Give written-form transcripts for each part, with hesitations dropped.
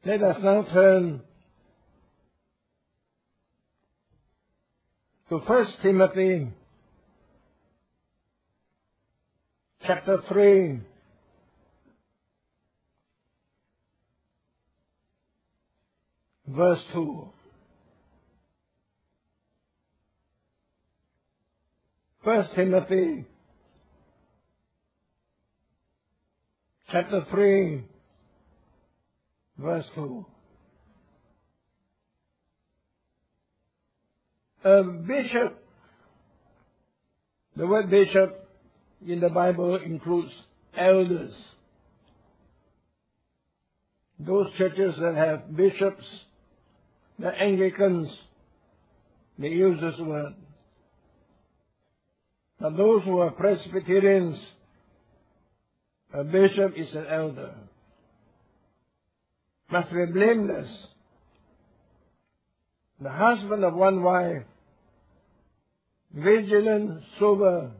Let us now turn to 1 Timothy chapter 3, verse 2. 1 Timothy chapter 3, verse 2. A bishop, the word bishop in the Bible includes elders. Those churches that have bishops, the Anglicans, they use this word. But those who are Presbyterians, a bishop is an elder. Must be blameless. The husband of one wife, vigilant, sober,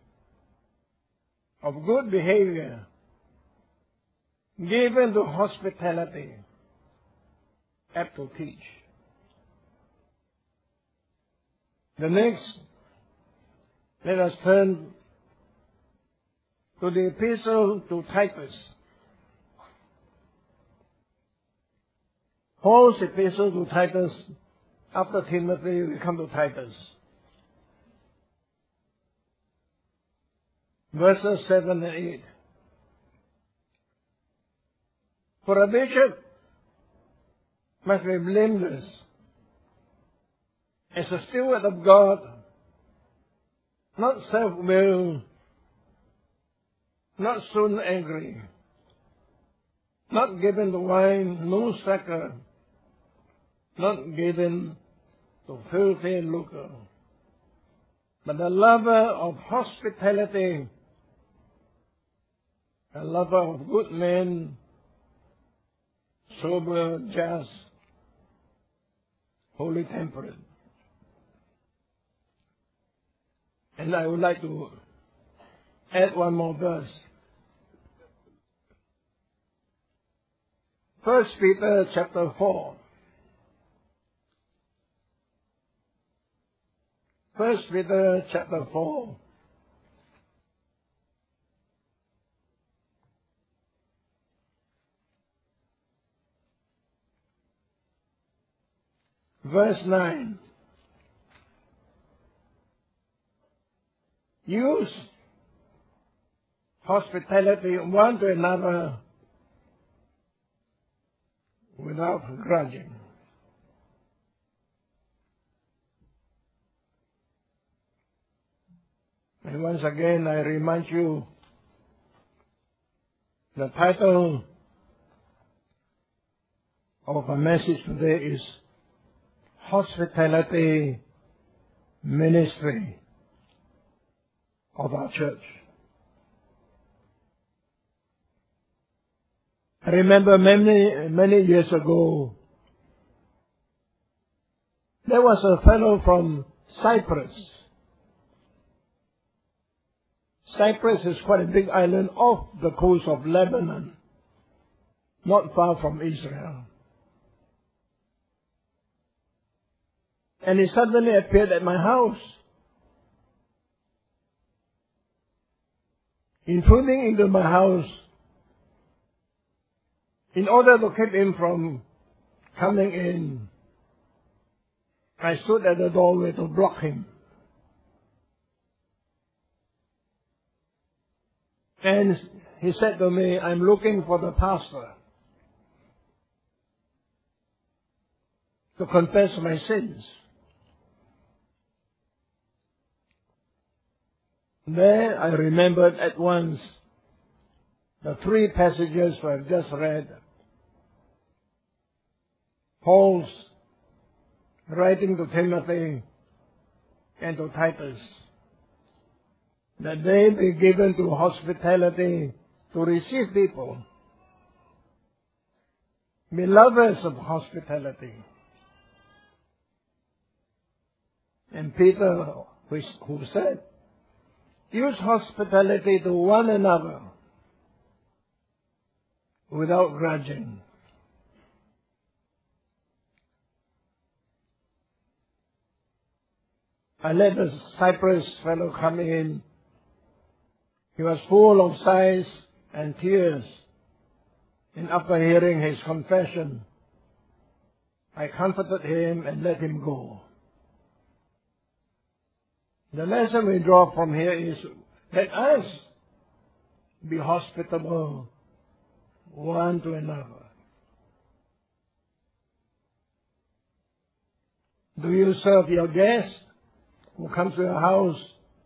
of good behavior, given to hospitality, apt to teach. The next, let us turn to the epistle to Titus. Paul's epistle to Titus. After Timothy, we come to Titus. Verses 7 and 8. For a bishop must be blameless, as a steward of God, not self-willed, not soon angry, not given to wine, no sucker, not given to filthy lucre, but a lover of hospitality, a lover of good men, sober, just, holy temperate. And I would like to add one more verse. 1 Peter chapter 4. 1 Peter chapter 4. Verse 9. Use hospitality one to another without grudging. And once again, I remind you, the title of our message today is Hospitality Ministry of our church. I remember many years ago, there was a fellow from Cyprus. Cyprus is quite a big island off the coast of Lebanon, not far from Israel. And he suddenly appeared at my house, intruding into my house in order to keep him from coming in. I stood at the doorway to block him. And he said to me, I'm looking for the pastor to confess my sins. There I remembered at once the three passages I've just read. Paul's writing to Timothy and to Titus, that they be given to hospitality to receive people, be lovers of hospitality. And Peter, who said, use hospitality to one another without grudging. I let the Cyprus fellow come in. He was full of sighs and tears. And after hearing his confession, I comforted him and let him go. The lesson we draw from here is, let us be hospitable one to another. Do you serve your guest who comes to your house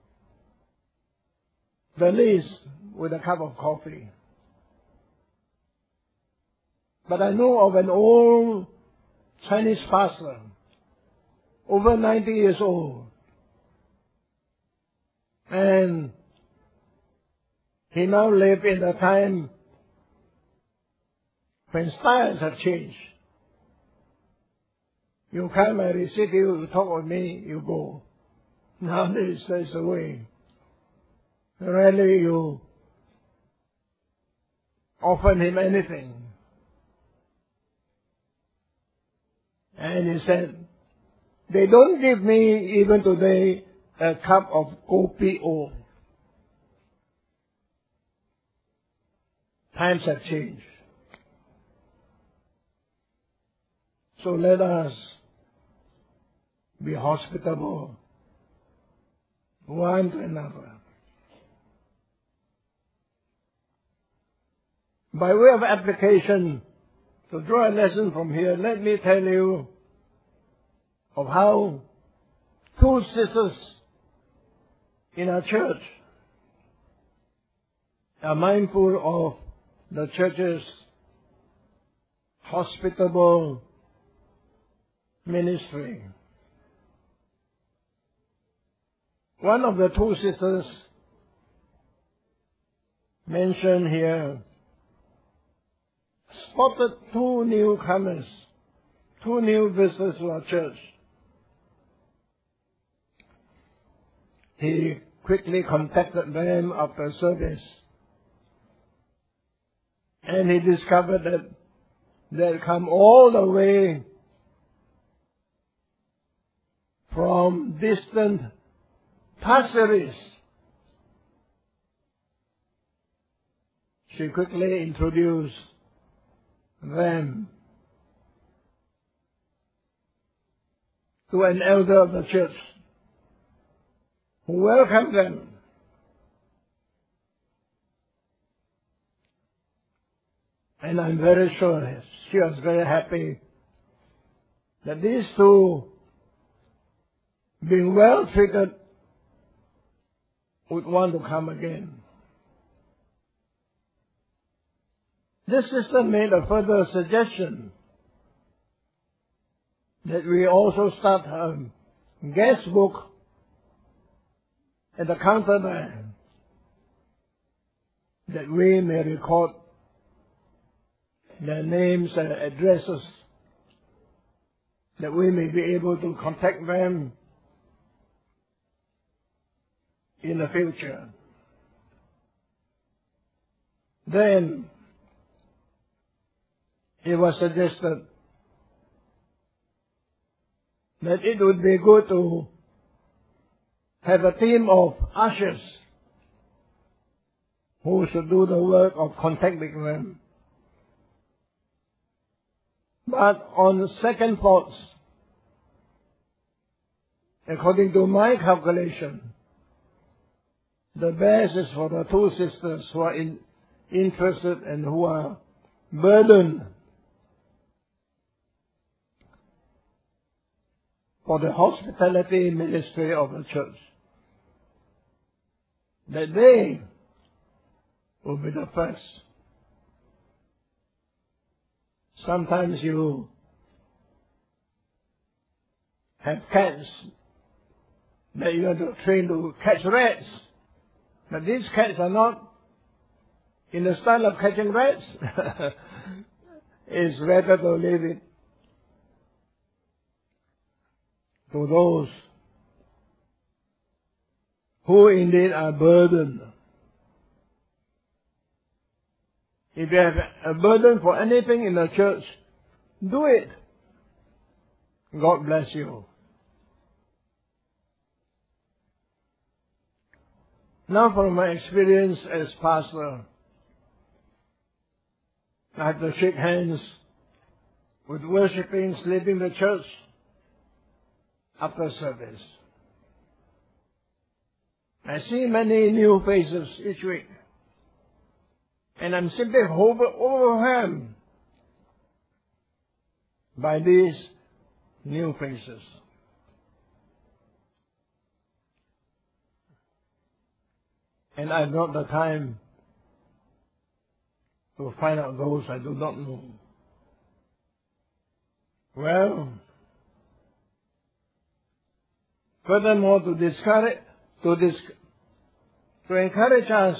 the least with a cup of coffee? But I know of an old Chinese pastor, over 90 years old, and he now lives in a time when styles have changed. You come, I receive you, you talk with me, you go. Nowadays, that's the way. Rarely you offer him anything. And he said, they don't give me even today a cup of kopi o. Times have changed. So let us be hospitable one to another. By way of application, to draw a lesson from here, let me tell you of how two sisters in our church are mindful of the church's hospitable ministry. One of the two sisters mentioned here spotted two newcomers, two new visitors to our church. He quickly contacted them after service, and he discovered that they had come all the way from distant passaries. She quickly introduced them to an elder of the church who welcomed them. And I'm very sure she was very happy that these two, being well treated, would want to come again. This sister made a further suggestion that we also start a guest book at the counter there, that we may record their names and addresses, that we may be able to contact them in the future. Then it was suggested that it would be good to have a team of ushers who should do the work of contacting them. But on second thoughts, according to my calculation, the best is for the two sisters who are interested and who are burdened for the hospitality ministry of the church, that they will be the first. Sometimes you have cats that you have to train to catch rats, but these cats are not in the style of catching rats. It's better to leave it to those who indeed are burdened. If you have a burden for anything in the church, do it. God bless you. Now from my experience as pastor, I have to shake hands with worshiping, leaving the church after service. I see many new faces each week, and I'm simply overwhelmed by these new faces. And I've not the time to find out those I do not know. Well, furthermore, to encourage us,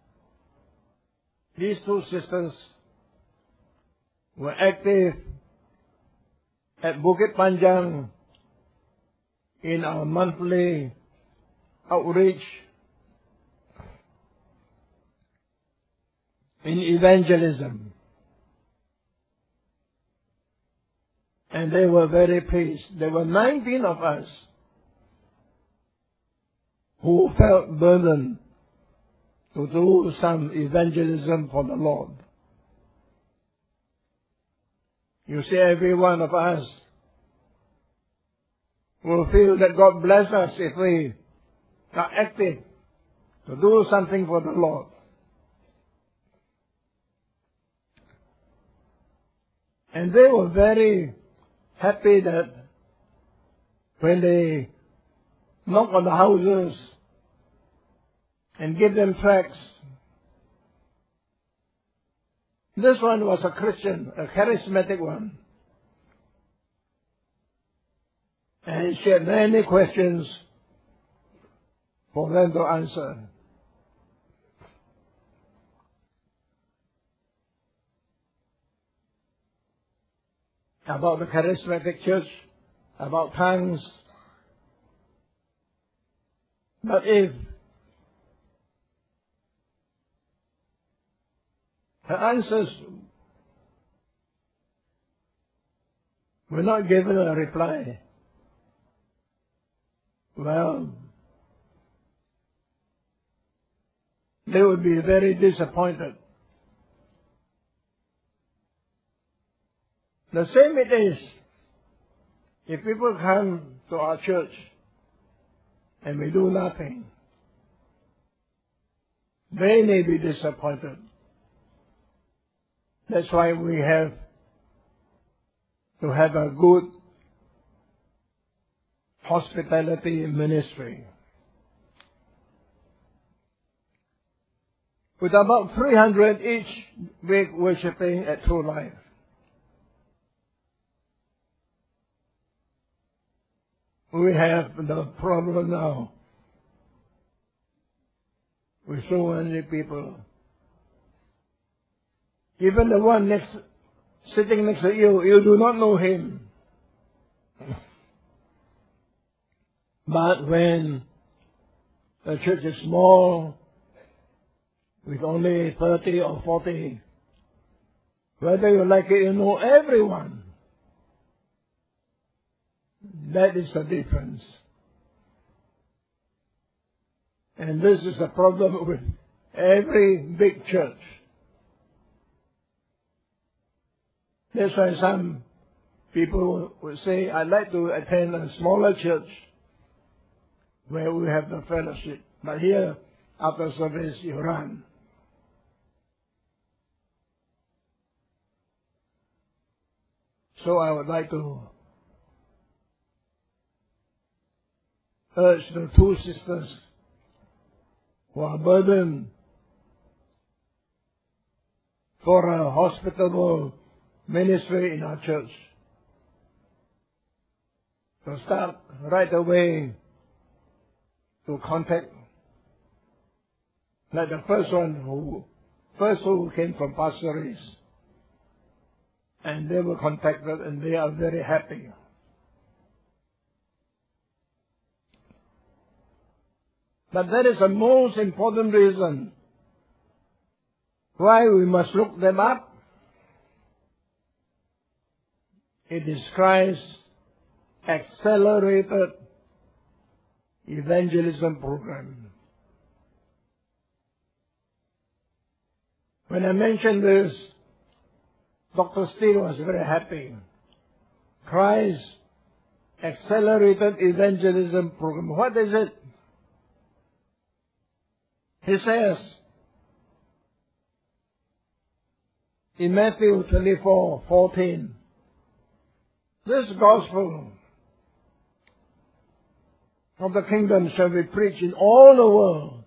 these two sisters were active at Bukit Panjang in our monthly outreach in evangelism. And they were very pleased. There were 19 of us who felt burdened to do some evangelism for the Lord. You see, every one of us will feel that God bless us if we are active to do something for the Lord. And they were very happy that when they knock on the houses and give them tracts. This one was a Christian, a charismatic one. And she had many questions for them to answer. About the charismatic church, about tongues. But if her answers were not given a reply, well, they would be very disappointed. The same it is if people come to our church and we do nothing. They may be disappointed. That's why we have to have a good hospitality ministry. With about 300 each week worshiping at True Life. We have the problem now with so many people. Even the one sitting next to you, you do not know him. But when the church is small, with only 30 or 40, whether you like it, you know everyone. That is the difference. And this is the problem with every big church. That's why some people would say, I'd like to attend a smaller church where we have the fellowship. But here, after service, you run. So I would like to urge the two sisters who are burdened for a hospitable ministry in our church to start right away to contact, like the first who came from Pastor Rees, and they were contacted and they are very happy. But that is the most important reason why we must look them up. It is Christ's accelerated evangelism program. When I mentioned this, Dr. Steele was very happy. Christ Accelerated Evangelism Program. What is it? He says in Matthew 24:14, this gospel of the kingdom shall be preached in all the world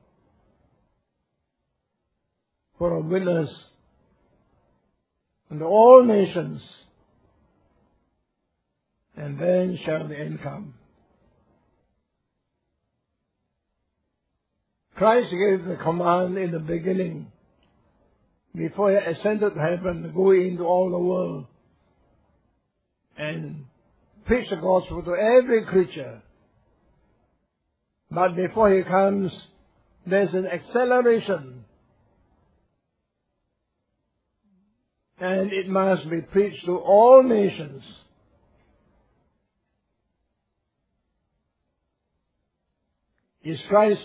for a witness unto all nations, and then shall the end come. Christ gave the command in the beginning, before he ascended to heaven, go into all the world and preach the gospel to every creature. But before he comes, there's an acceleration. And it must be preached to all nations. Is Christ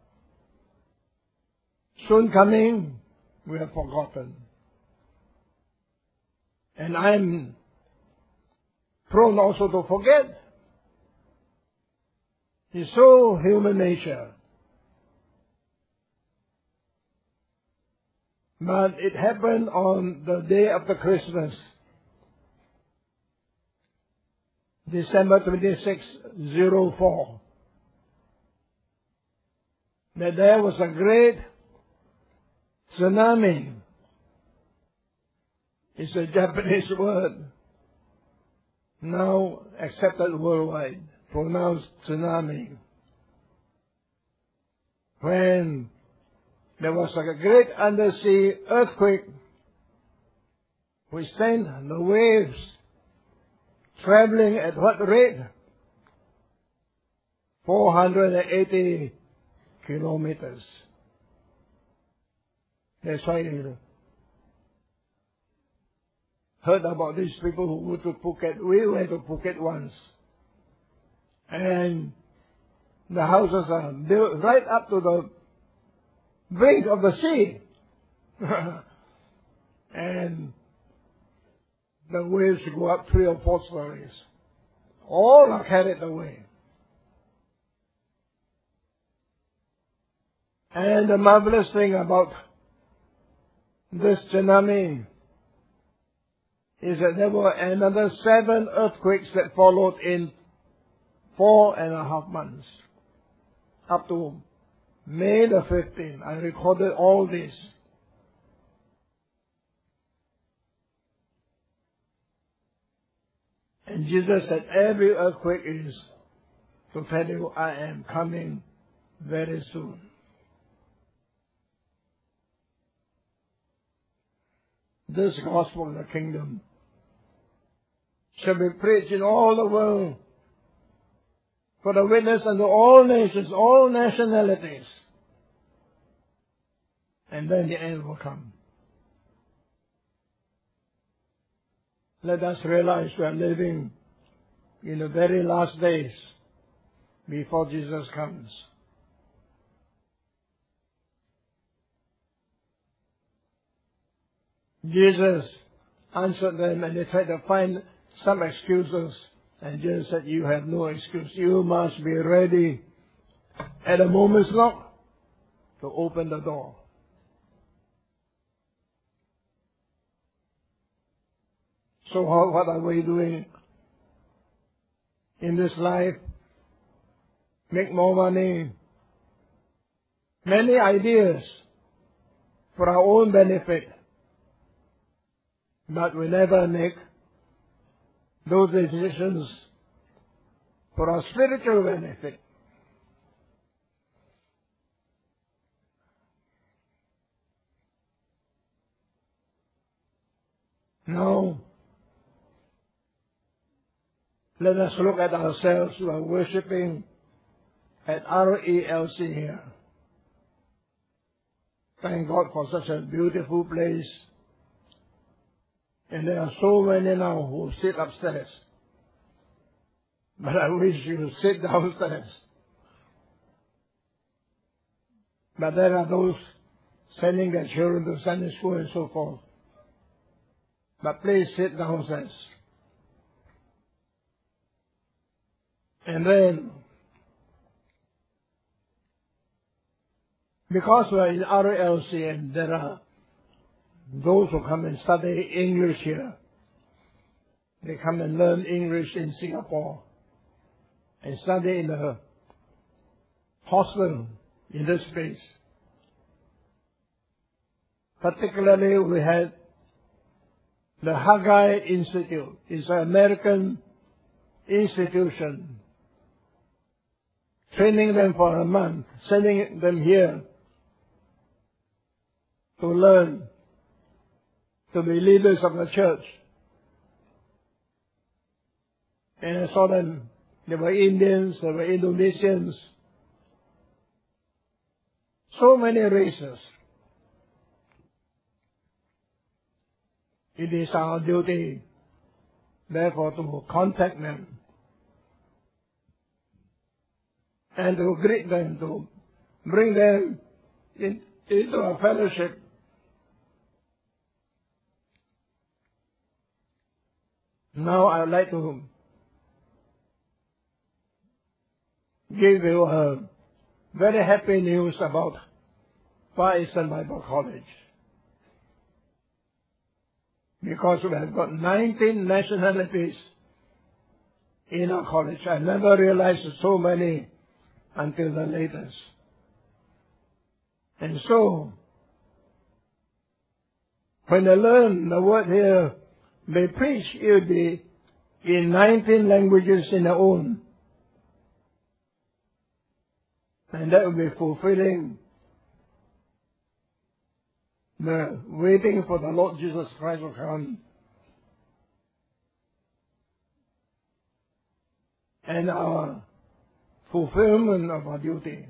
soon coming? We have forgotten. And I'm prone also to forget. It's so human nature. But it happened on the day after Christmas, December 26, 04, that there was a great tsunami. It's a Japanese word, now accepted worldwide, pronounced tsunami. When there was a great undersea earthquake which sent the waves traveling at what rate? 480 kilometers. That's why you heard about these people who go to Phuket. We went to Phuket once. And the houses are built right up to the brink of the sea. And the waves go up 3 or 4 stories. All are carried away. And the marvelous thing about this tsunami is that there were another 7 earthquakes that followed in 4.5 months. Up to May the 15th. I recorded all this. And Jesus said every earthquake is to tell you I am coming very soon. This gospel of the kingdom shall be preached in all the world for the witness unto all nations, all nationalities. And then the end will come. Let us realize we are living in the very last days before Jesus comes. Jesus answered them and they tried to find some excuses. And Jesus said, you have no excuse. You must be ready at a moment's knock to open the door. So what are we doing in this life? Make more money. Many ideas for our own benefit. But we never make those decisions for our spiritual benefit. Now, let us look at ourselves who are worshipping at RELC here. Thank God for such a beautiful place. And there are so many now who sit upstairs. But I wish you would sit downstairs. But there are those sending their children to Sunday school and so forth. But please sit down, says. And then, because we're in RLC and there are those who come and study English here, they come and learn English in Singapore and study in the hostel in this place. Particularly, we had the Haggai Institute. It's an American institution, training them for a month, sending them here to learn, to be leaders of the church. And I saw them. There were Indians, there were Indonesians, so many races. It is our duty, therefore, to contact them and to greet them, to bring them into a fellowship. Now I would like to give you a very happy news about Far Eastern Bible College. Because we have got 19 nationalities in our college. I never realized so many until the latest. And so, when they learn the word here, they preach, it will be in 19 languages in their own. And that will be fulfilling the waiting for the Lord Jesus Christ to come. And our fulfillment of our duty.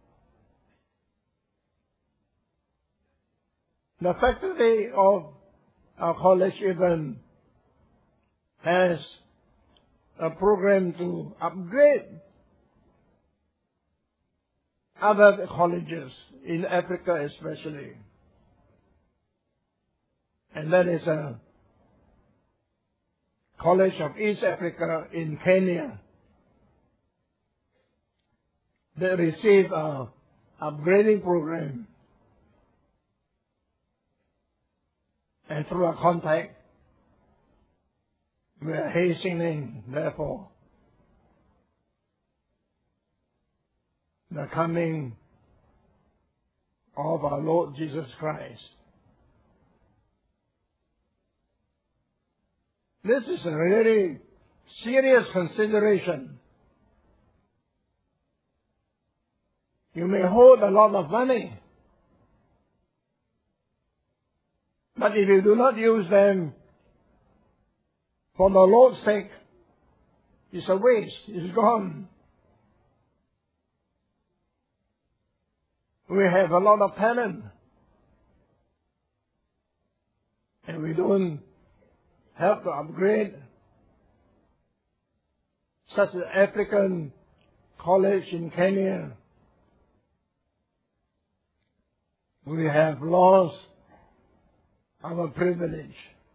The faculty of our college even has a program to upgrade other colleges in Africa especially. And that is a College of East Africa in Kenya that received a upgrading program. And through a contact, we are hastening, therefore, the coming of our Lord Jesus Christ. This is a really serious consideration. You may hold a lot of money, but if you do not use them for the Lord's sake, it's a waste, it's gone. We have a lot of talent, and we don't help to upgrade such an African college in Kenya. We have lost our privilege.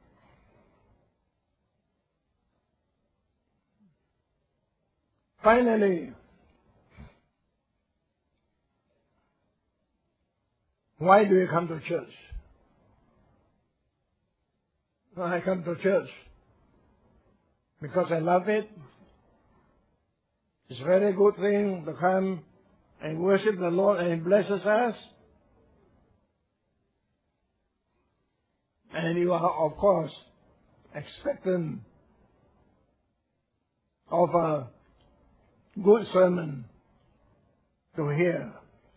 Finally, why do you come to church? I come to church because I love it. It's a very good thing to come and worship the Lord, and He blesses us. And you are, of course, expectant of a good sermon to hear.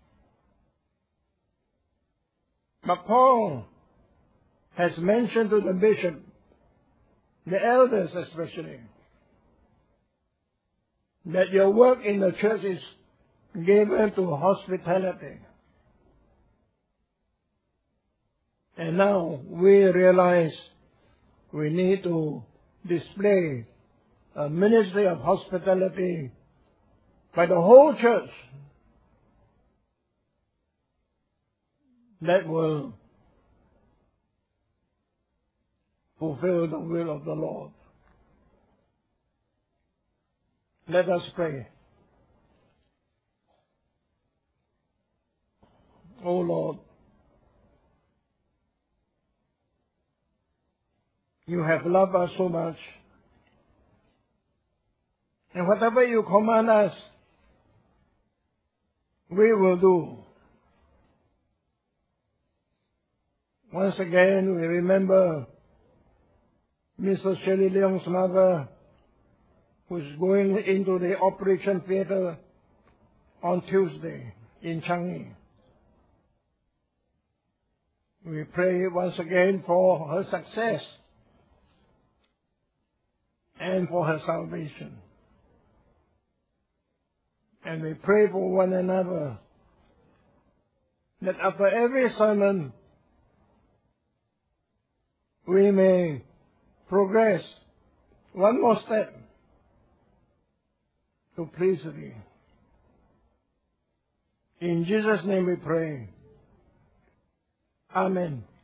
But Paul has mentioned to the bishop, the elders especially, that your work in the church is given to hospitality. And now we realize we need to display a ministry of hospitality by the whole church that will fulfill the will of the Lord. Let us pray. O Lord, you have loved us so much, and whatever you command us, we will do. Once again, we remember Mr. Shelley Leong's mother, who is going into the operation theater on Tuesday in Changi. We pray once again for her success and for her salvation. And we pray for one another that after every sermon we may progress one more step to please Thee. In Jesus' name we pray. Amen.